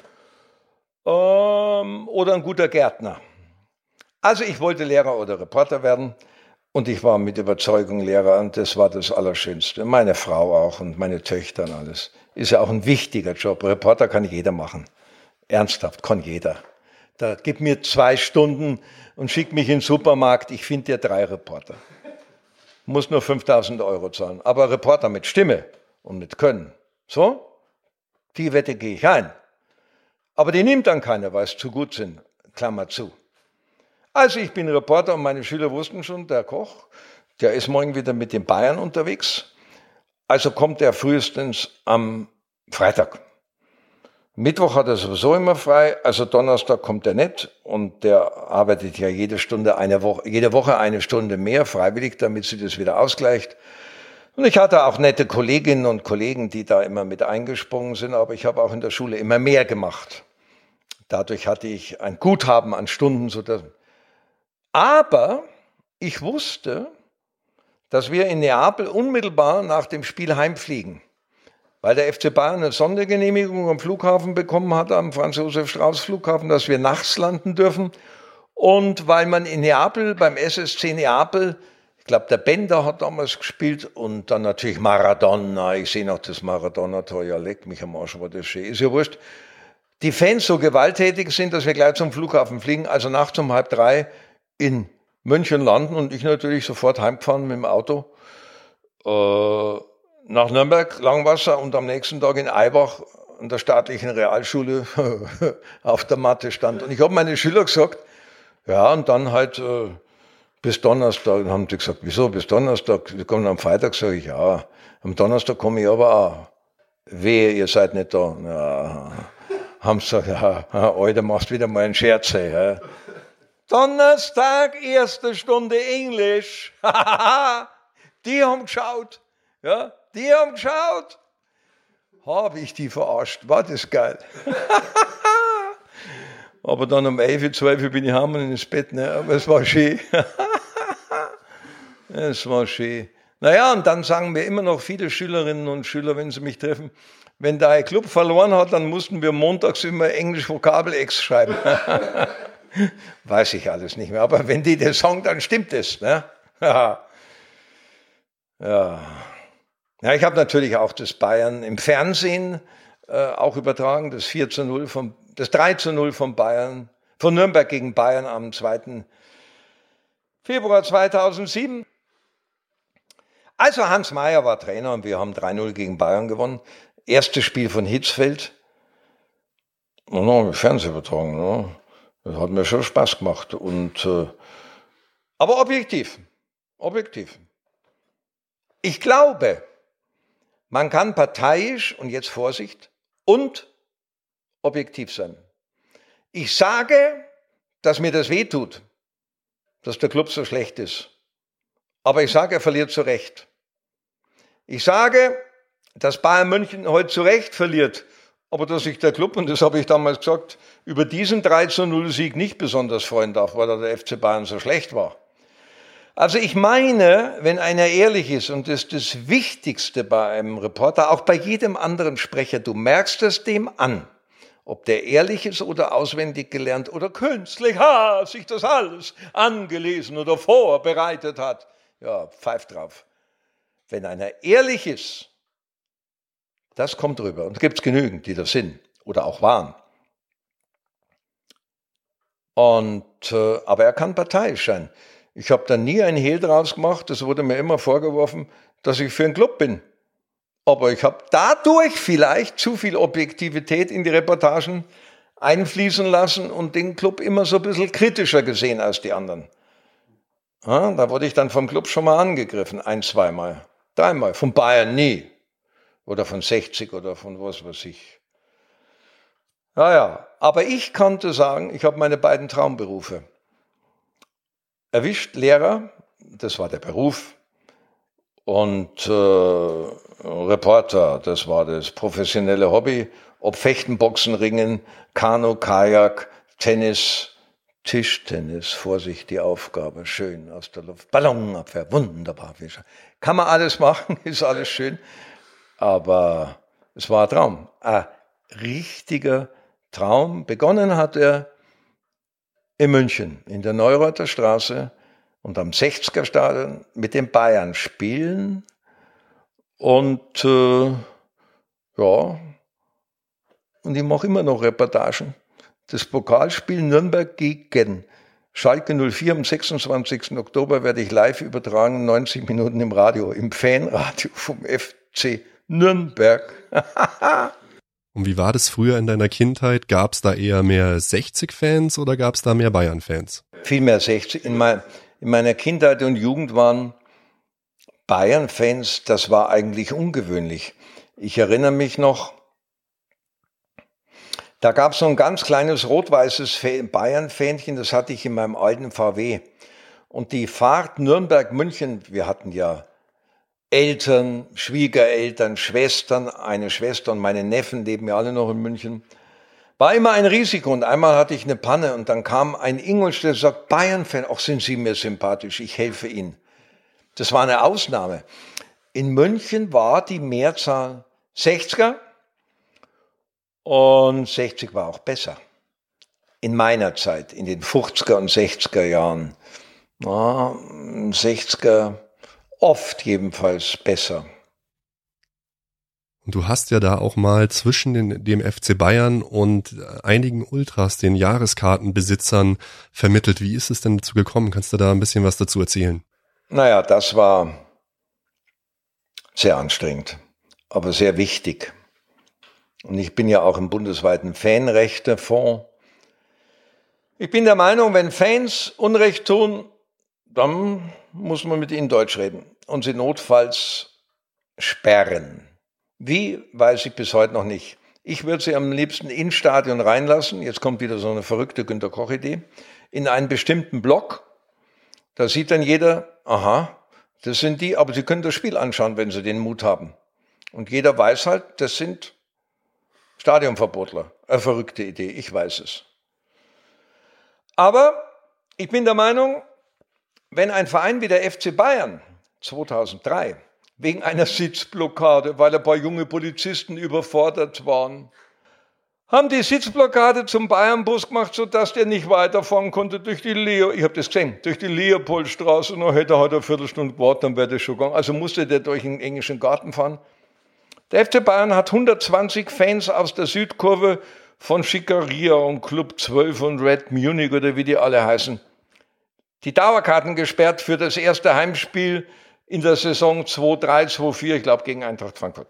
oder ein guter Gärtner. Also ich wollte Lehrer oder Reporter werden und ich war mit Überzeugung Lehrer und das war das Allerschönste. Meine Frau auch und meine Töchter und alles. Ist ja auch ein wichtiger Job. Reporter kann jeder machen. Ernsthaft, kann jeder. Da gib mir 2 Stunden und schick mich in den Supermarkt, ich finde dir 3 Reporter. Muss nur 5.000 € zahlen. Aber Reporter mit Stimme und mit Können. So? Die Wette gehe ich ein. Aber die nimmt dann keiner, weil es zu gut sind. Klammer zu. Also ich bin Reporter und meine Schüler wussten schon, der Koch, der ist morgen wieder mit den Bayern unterwegs. Also kommt er frühestens am Freitag. Mittwoch hat er sowieso immer frei, also Donnerstag kommt er nicht und der arbeitet ja jede Woche eine Stunde mehr freiwillig, damit sie das wieder ausgleicht. Und ich hatte auch nette Kolleginnen und Kollegen, die da immer mit eingesprungen sind, aber ich habe auch in der Schule immer mehr gemacht. Dadurch hatte ich ein Guthaben an Stunden. Aber ich wusste, dass wir in Neapel unmittelbar nach dem Spiel heimfliegen. Weil der FC Bayern eine Sondergenehmigung am Flughafen bekommen hat, am Franz-Josef-Strauß-Flughafen, dass wir nachts landen dürfen. Und weil man in Neapel, beim SSC Neapel, ich glaube, der Bender hat damals gespielt und dann natürlich Maradona. Ich sehe noch das Maradona-Tor, ja, leck mich am Arsch, war das schön. Ist ja wurscht. Die Fans so gewalttätig sind, dass wir gleich zum Flughafen fliegen, also nachts um 2:30 in München landen und ich natürlich sofort heimgefahren mit dem Auto. Nach Nürnberg, Langwasser und am nächsten Tag in Aibach an der staatlichen Realschule auf der Matte stand. Und ich habe meine Schüler gesagt, ja, und dann halt bis Donnerstag. Dann haben die gesagt, wieso bis Donnerstag? Wir kommen am Freitag, sage ich, ja, am Donnerstag komme ich aber auch. Wehe, ihr seid nicht da. Ja, haben sie gesagt, ja, Alter, machst wieder mal einen Scherz. Ja. Donnerstag, 1. Stunde Englisch. Die haben geschaut. Ja, die haben geschaut. Habe ich die verarscht. War das geil. Aber dann um 11, 12 bin ich heim und ins Bett. Ne? Aber es war schön. Es war schön. Naja, und dann sagen mir immer noch viele Schülerinnen und Schüler, wenn sie mich treffen, wenn der Club verloren hat, dann mussten wir montags immer Englisch Vokabel-Ex schreiben. Weiß ich alles nicht mehr. Aber wenn die das sagen, dann stimmt es. Ne? Ja. Ja, ich habe natürlich auch das Bayern im Fernsehen auch übertragen, das 3:0 von Bayern, von Nürnberg gegen Bayern am 2. Februar 2007. Also Hans Meyer war Trainer und wir haben 3-0 gegen Bayern gewonnen. Erstes Spiel von Hitzfeld. Und dann haben wir Fernsehen übertragen. Ne? Das hat mir schon Spaß gemacht. Aber objektiv. Ich glaube, man kann parteiisch, und jetzt Vorsicht, und objektiv sein. Ich sage, dass mir das wehtut, dass der Club so schlecht ist. Aber ich sage, er verliert zu Recht. Ich sage, dass Bayern München heute zu Recht verliert, aber dass sich der Club, und das habe ich damals gesagt, über diesen 3-0-Sieg nicht besonders freuen darf, weil der FC Bayern so schlecht war. Also ich meine, wenn einer ehrlich ist, und das ist das Wichtigste bei einem Reporter, auch bei jedem anderen Sprecher, du merkst es dem an, ob der ehrlich ist oder auswendig gelernt oder künstlich, sich das alles angelesen oder vorbereitet hat. Ja, pfeift drauf. Wenn einer ehrlich ist, das kommt rüber. Und da gibt es genügend, die das sind oder auch waren. Aber er kann parteiisch sein. Ich habe da nie ein Hehl draus gemacht. Es wurde mir immer vorgeworfen, dass ich für einen Club bin. Aber ich habe dadurch vielleicht zu viel Objektivität in die Reportagen einfließen lassen und den Club immer so ein bisschen kritischer gesehen als die anderen. Ja, da wurde ich dann vom Club schon mal angegriffen, 1-, 2-mal, 3-mal. Von Bayern nie. Oder von 60 oder von was weiß ich. Naja, aber ich konnte sagen, ich habe meine beiden Traumberufe erwischt. Lehrer, das war der Beruf. Und Reporter, das war das professionelle Hobby. Ob Fechten, Boxen, Ringen, Kanu, Kajak, Tennis, Tischtennis, Vorsicht, die Aufgabe, schön aus der Luft. Ballonabwehr, wunderbar. Kann man alles machen, ist alles schön. Aber es war ein Traum, ein richtiger Traum. Begonnen hat er in München, in der Neureuther Straße und am 60er Stadion mit den Bayern spielen. Und und ich mache immer noch Reportagen. Das Pokalspiel Nürnberg gegen Schalke 04 am 26. Oktober werde ich live übertragen, 90 Minuten im Radio, im Fanradio vom FC Nürnberg. Und wie war das früher in deiner Kindheit? Gab es da eher mehr 60-Fans oder gab es da mehr Bayern-Fans? Viel mehr 60. In meiner Kindheit und Jugend waren Bayern-Fans, das war eigentlich ungewöhnlich. Ich erinnere mich noch, da gab es so ein ganz kleines rot-weißes Bayern-Fähnchen, das hatte ich in meinem alten VW. Und die Fahrt Nürnberg-München, wir hatten ja Eltern, Schwiegereltern, Schwestern, eine Schwester und meine Neffen leben ja alle noch in München, war immer ein Risiko. Und einmal hatte ich eine Panne und dann kam ein Ingolstädter und sagt, Bayern-Fan, auch sind Sie mir sympathisch, ich helfe Ihnen. Das war eine Ausnahme. In München war die Mehrzahl 60er und 60 war auch besser. In meiner Zeit, in den 50er und 60er Jahren. 60er oft jedenfalls besser. Und du hast ja da auch mal zwischen dem FC Bayern und einigen Ultras, den Jahreskartenbesitzern, vermittelt. Wie ist es denn dazu gekommen? Kannst du da ein bisschen was dazu erzählen? Naja, das war sehr anstrengend, aber sehr wichtig. Und ich bin ja auch im bundesweiten Fanrechtefonds. Ich bin der Meinung, wenn Fans Unrecht tun, dann muss man mit ihnen Deutsch reden und sie notfalls sperren. Wie, weiß ich bis heute noch nicht. Ich würde sie am liebsten ins Stadion reinlassen, jetzt kommt wieder so eine verrückte Günter-Koch-Idee, in einen bestimmten Block. Da sieht dann jeder, aha, das sind die, aber sie können das Spiel anschauen, wenn sie den Mut haben. Und jeder weiß halt, das sind Stadionverbotler. Eine verrückte Idee, ich weiß es. Aber ich bin der Meinung, wenn ein Verein wie der FC Bayern 2003 wegen einer Sitzblockade, weil ein paar junge Polizisten überfordert waren, haben die Sitzblockade zum Bayernbus gemacht, sodass der nicht weiterfahren konnte durch die durch die Leopoldstraße. Und dann hätte er halt eine Viertelstunde gewartet, dann wäre das schon gegangen. Also musste der durch den englischen Garten fahren. Der FC Bayern hat 120 Fans aus der Südkurve von Schickeria und Club 12 und Red Munich oder wie die alle heißen. Die Dauerkarten gesperrt für das erste Heimspiel in der Saison 2-3, 2-4, ich glaube gegen Eintracht Frankfurt.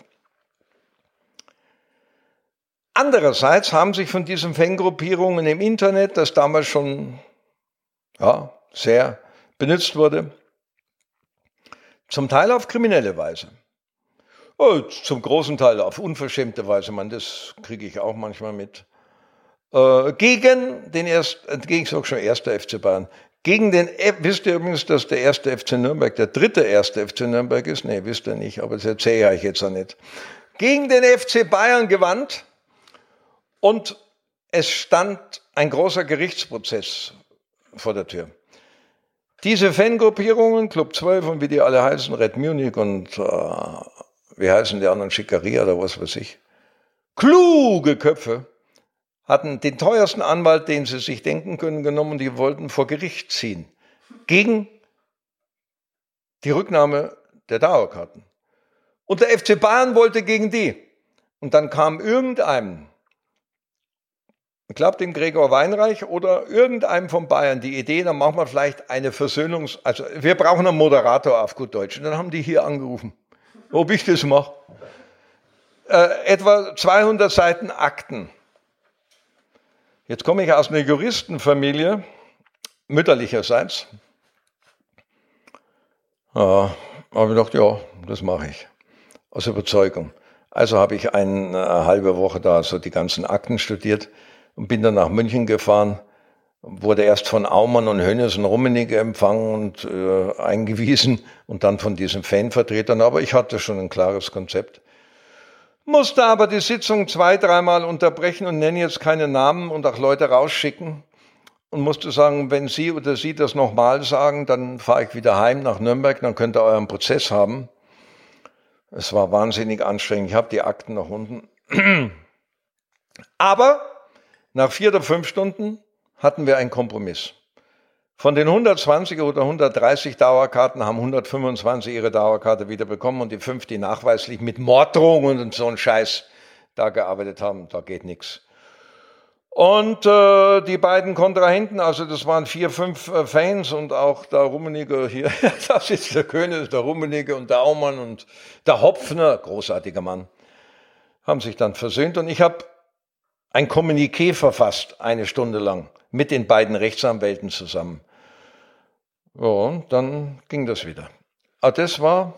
Andererseits haben sich von diesen Fangruppierungen im Internet, das damals schon sehr benutzt wurde, zum Teil auf kriminelle Weise, zum großen Teil auf unverschämte Weise, das kriege ich auch manchmal mit, gegen ich sage schon 1. FC Bayern, wisst ihr übrigens, dass der 1. FC Nürnberg der dritte 1. FC Nürnberg ist? Nee, wisst ihr nicht, aber das erzähle ich euch jetzt auch nicht. Gegen den FC Bayern gewandt und es stand ein großer Gerichtsprozess vor der Tür. Diese Fangruppierungen, Club 12 und wie die alle heißen, Red Munich und wie heißen die anderen, Schickeria oder was weiß ich, kluge Köpfe, hatten den teuersten Anwalt, den sie sich denken können, genommen und die wollten vor Gericht ziehen. Gegen die Rücknahme der Dauerkarten. Und der FC Bayern wollte gegen die. Und dann kam irgendeinem, ich glaube dem Gregor Weinreich oder irgendeinem von Bayern die Idee, dann machen wir vielleicht eine also wir brauchen einen Moderator auf gut Deutsch. Und dann haben die hier angerufen, ob ich das mache. Etwa 200 Seiten Akten. Jetzt komme ich aus einer Juristenfamilie, mütterlicherseits. Habe ich gedacht, das mache ich. Aus Überzeugung. Also habe ich eine halbe Woche da so die ganzen Akten studiert und bin dann nach München gefahren, wurde erst von Aumann und Hönes und Rummenigge empfangen und eingewiesen und dann von diesen Fanvertretern. Aber ich hatte schon ein klares Konzept. Musste aber die Sitzung 2-3 Mal unterbrechen und nenne jetzt keine Namen und auch Leute rausschicken und musste sagen, wenn Sie oder Sie das nochmal sagen, dann fahre ich wieder heim nach Nürnberg, dann könnt ihr euren Prozess haben. Es war wahnsinnig anstrengend, ich habe die Akten noch unten. Aber nach 4 oder 5 Stunden hatten wir einen Kompromiss. Von den 120 oder 130 Dauerkarten haben 125 ihre Dauerkarte wieder bekommen und die 5, die nachweislich mit Morddrohungen und so einen Scheiß da gearbeitet haben, da geht nichts. Und die beiden Kontrahenten, also das waren 4, 5 Fans und auch der Rummenigge hier, da sitzt der König, der Rummenigge und der Aumann und der Hopfner, großartiger Mann, haben sich dann versöhnt und ich habe ein Kommuniqué verfasst, 1 Stunde lang, mit den beiden Rechtsanwälten zusammen. Ja, und dann ging das wieder. Aber das war,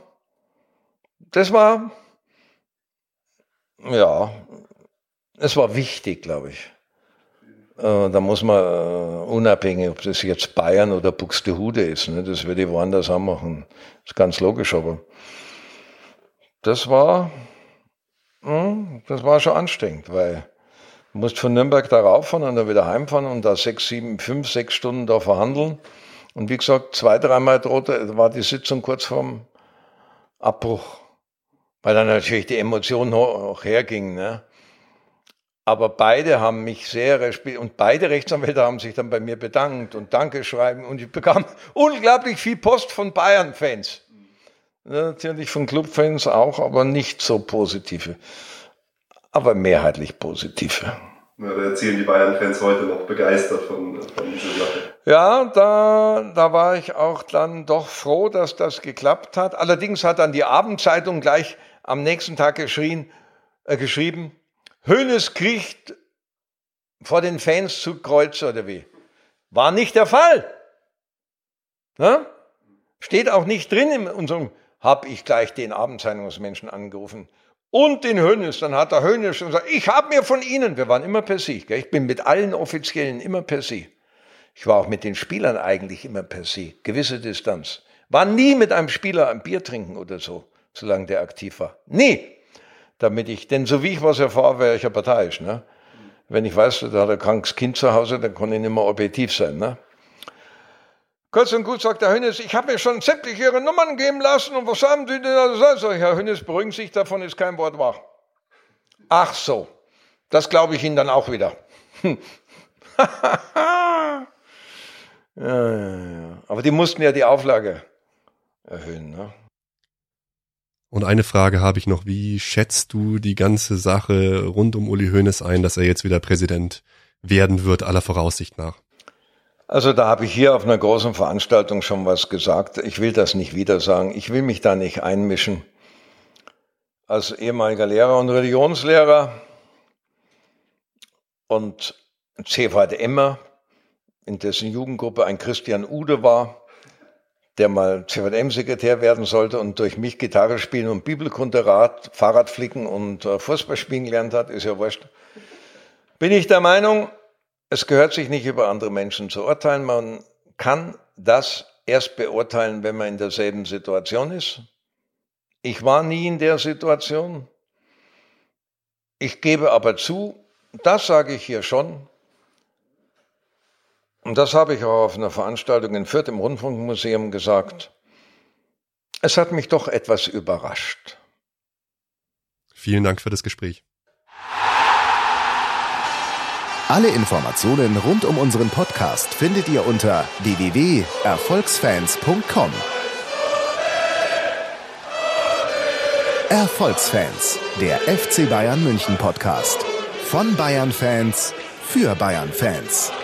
es war wichtig, glaube ich. Da muss man, unabhängig, ob das jetzt Bayern oder Buxtehude ist, ne, das würde ich woanders auch machen. Das ist ganz logisch, aber das war schon anstrengend, weil du musst von Nürnberg da rauffahren und dann wieder heimfahren und da 5, 6 Stunden da verhandeln. Und wie gesagt, 2-3 Mal war die Sitzung kurz vorm Abbruch, weil dann natürlich die Emotion hoch herging. Ne? Aber beide haben mich sehr respektiert und beide Rechtsanwälte haben sich dann bei mir bedankt und Dankeschreiben und ich bekam unglaublich viel Post von Bayern-Fans. Natürlich von Clubfans auch, aber nicht so positive, aber mehrheitlich positive. Ja, da erzählen die Bayern-Fans heute noch begeistert von dieser Sache. Ja, da war ich auch dann doch froh, dass das geklappt hat. Allerdings hat dann die Abendzeitung gleich am nächsten Tag geschrieben, Hoeneß kriecht vor den Fans zu Kreuz oder wie. War nicht der Fall. Na? Steht auch nicht drin in unserem, habe ich gleich den Abendzeitungsmenschen angerufen. Und den Hoeneß, dann hat der Hoeneß schon gesagt, ich habe mir von Ihnen, wir waren immer per Sie, gell? Ich bin mit allen Offiziellen immer per Sie. Ich war auch mit den Spielern eigentlich immer per Sie, gewisse Distanz. War nie mit einem Spieler ein Bier trinken oder so, solange der aktiv war. Nie. Denn so wie ich was erfahre, wäre ich ja parteiisch. Ne? Wenn ich weiß, da hat ein krankes Kind zu Hause, dann kann ich nicht mehr objektiv sein. Ne? Kurz und gut sagt der Hoeneß, ich habe mir schon sämtliche Ihre Nummern geben lassen und was haben Sie denn da? So, Herr Hoeneß, beruhigen Sie sich, davon ist kein Wort wahr. Ach so, das glaube ich Ihnen dann auch wieder. Ja. Aber die mussten ja die Auflage erhöhen. Ne? Und eine Frage habe ich noch, wie schätzt du die ganze Sache rund um Uli Hoeneß ein, dass er jetzt wieder Präsident werden wird, aller Voraussicht nach? Also da habe ich hier auf einer großen Veranstaltung schon was gesagt. Ich will das nicht wieder sagen. Ich will mich da nicht einmischen. Als ehemaliger Lehrer und Religionslehrer und CVJMer, in dessen Jugendgruppe ein Christian Ude war, der mal CVJM-Sekretär werden sollte und durch mich Gitarre spielen und Bibelkunde, Fahrrad flicken und Fußball spielen gelernt hat, ist ja wurscht. Bin ich der Meinung, es gehört sich nicht über andere Menschen zu urteilen. Man kann das erst beurteilen, wenn man in derselben Situation ist. Ich war nie in der Situation. Ich gebe aber zu, das sage ich hier schon, und das habe ich auch auf einer Veranstaltung in Fürth im Rundfunkmuseum gesagt, es hat mich doch etwas überrascht. Vielen Dank für das Gespräch. Alle Informationen rund um unseren Podcast findet ihr unter www.erfolgsfans.com. Erfolgsfans, der FC Bayern München Podcast. Von Bayern Fans für Bayern Fans.